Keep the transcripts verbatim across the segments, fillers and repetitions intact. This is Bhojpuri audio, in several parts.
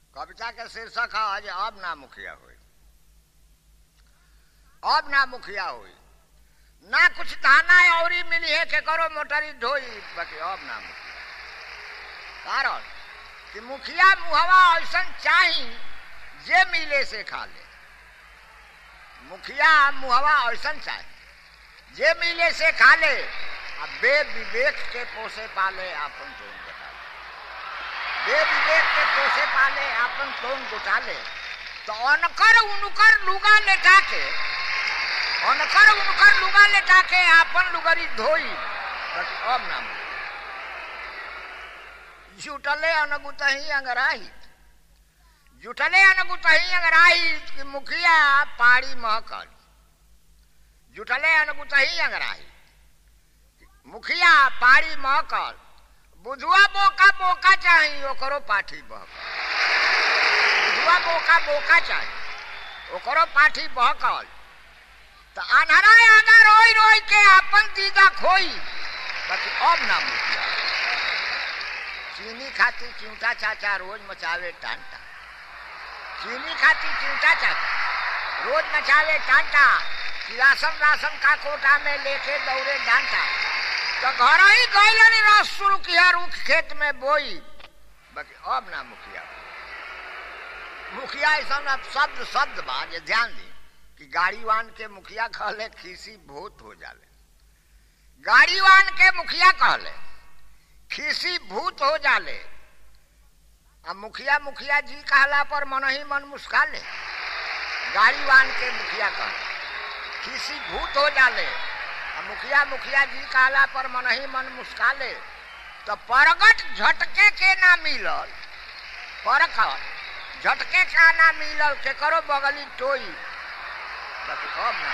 कविता के शीर्षक है आज अब ना मुखिया हुई, अब ना मुखिया हुई, ना कुछ थाना और मिली है के करो मोटरी ढोई, बाकी अब ना मुखिया। कारण कि मुखिया मुहवा ऐसा चाही जे मिले से खा ले, मुखिया मुहवा ऐसा चाहे जे मिले से खा ले, अब बे विवेक के पोसे पाले आपन टोन गुटाले, बे विवेक के पोसे पाले आपन टोन गुटाले। तो अनकर उनकर लुगा लेटा के, अनकर उनकर लुगा लेटा के आपन लुगरी धोई, बाकी अब ना मुखिया। जुटले अनगुतही अंगराहित, जुटले अनगुतही अंगराहित कि मुखिया पाड़ी महकल, जुटले अनगुतही अंगराहित मुखिया पाड़ी महकल। बुधुआ बोका बोका चाहिए ओकरो पाठी बहकल, बुधुआ बोका बोका चाहिए ओकरो पाठी बहकल। तो अनहरा आगा रोई रोई के आपन दीदा खोई, बाकी अब ना मुखिया। चीनी खाती चिंता चाचा रोज मचावे टांटा, चीनी खाती चिंता चाचा रोज मचावे टांटा, राशन राशन का कोटा में लेके दौड़े डांटा। तो घर ही गैलन रस शुरू किया रुख खेत में बोई, बाकी अब ना मुखिया। मुखिया ऐसा शब्द शब्द बा जे ध्यान दी कि गाड़ीवान के मुखिया कहले खीसी भूत हो जाले, गाड़ीवान के मुखिया कहले खीसी भूत हो जाले। अब मुखिया मुखिया जी कहला पर मन ही मन मुस्काले, गाड़ीवान के मुखिया कहले खीसी भूत हो जाले। अब मुखिया मुखिया जी कहला पर मन ही मन मुस्काले। तो परगट झटके के ना मिलल, परगट झटके का ना मिलल के करो बगली टोई, बाकी अब ना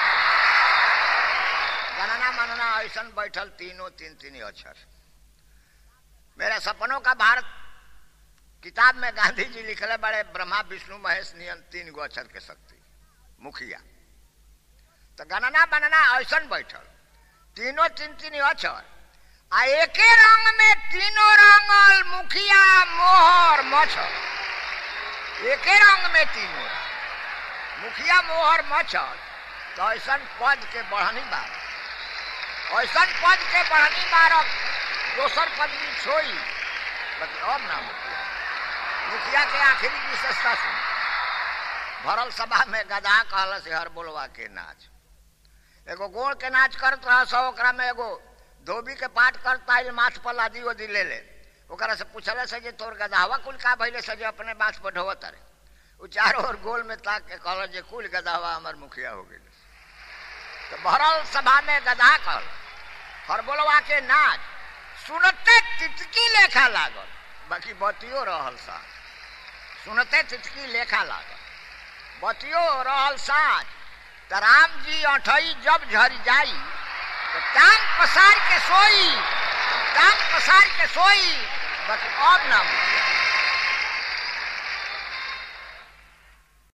गणना मनना ऐसा बैठल तीनों तीन तीन अक्षर। मेरे सपनों का भारत किताब में गांधी जी लिखले बड़े ब्रह्मा विष्णु महेश नियन तीन गो अक्षर के शक्ति मुखिया। तो गणना बनना ऐसा बैठल तीनों तीन तीन अक्षर आ एके रंग में तीनों रंगल मुखिया मोहर मच्छर, एके रंग में तीनों रंग मुखिया मोहर मच्छर। तो ऐसा पद के बढ़नी बार, ऐसा पद के बढ़नी बारक दोसर पदवी छोई, बाकी अब ना मुखिया। मुखिया के आखिरी विशेषता सुन, भरल सभा में गधा कहल से हर बोलवा के नाच, एगो गोड़ के नाच करत रह सो, ओकरा में एगो धोबी के पाठ करता माथ पर लादी ओदी ले ले, ओकरा से पूछले से जे तोर गधावा कुल का भइले से जे अपने माथ पर ढोवत रे, उ चारों ओर गोल में ताक के कहल जे कुल गधावा हमर मुखिया हो गेल। तो भरल सभा में गधा कहल हर बोलवा के नाच, सुनते तितकी लेखा लागल, बाकी बतियो रहल साथ, सुनते तितकी लेखा लागल बतियो रहल साथ। तो राम जी अठई जब झरी जाई तो टांग पसार के सोई, टांग पसार के सोई, बाकी अब ना मुखिया।